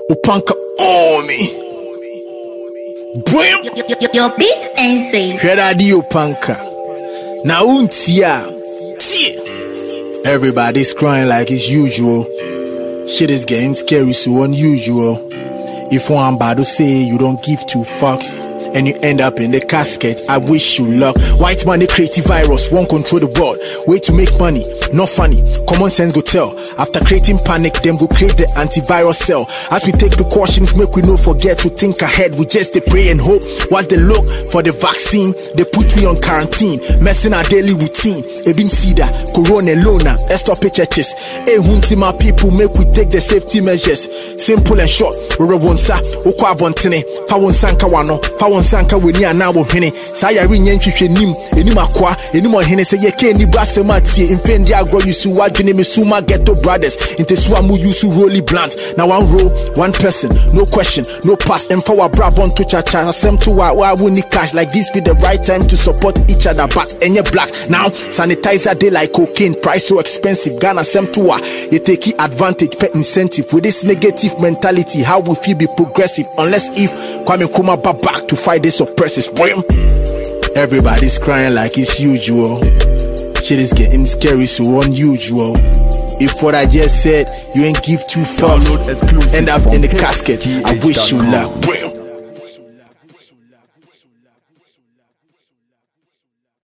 Upanka on me. Brim. Your beat ain't safe. Shredadi Upanka. Now untia. Everybody's crying like it's usual. Shit is getting scary, so unusual. If one bad to say you don't give two fucks and you end up in the casket, I wish you luck. White man, the creative virus, won't control the world. Way to make money, not funny. Common sense go tell. After creating panic, them go create the antivirus cell. As we take precautions, make we no forget to think ahead. We just pray and hope. What's the look for the vaccine? They put we on quarantine, messing our daily routine. Ebin Sida, Corona, Lona, stop churches. Hunti my people, make we take the safety measures. Simple and short. We're wonsa, okwa bontene, fa wonsanka wano, fa wonsanka weni anawo hene. Saya rinye nhwehwe nim, enim akwa, enim ohene se yeke ni brasema tie. Infendi agro yusu wadwene mesuma ghetto brothers. Intesu amu yusu rolly blunt. Now one roll, one person, no question, no pass. Emfa wa brabon to cha asem to wa wuni cash. Like this be the right time to support each other back. Enye black. Now sanitizer dey like cocaine, price so expensive. Ghana sem to wa, you take advantage, pet incentive. With this negative mentality, how we feel be progressive? Unless if Kwame Nkrumah back to fight this oppressive. Everybody's crying like it's usual. Shit is getting scary, so unusual. If what I just said, you ain't give two fucks, end up in the casket, I wish you luck.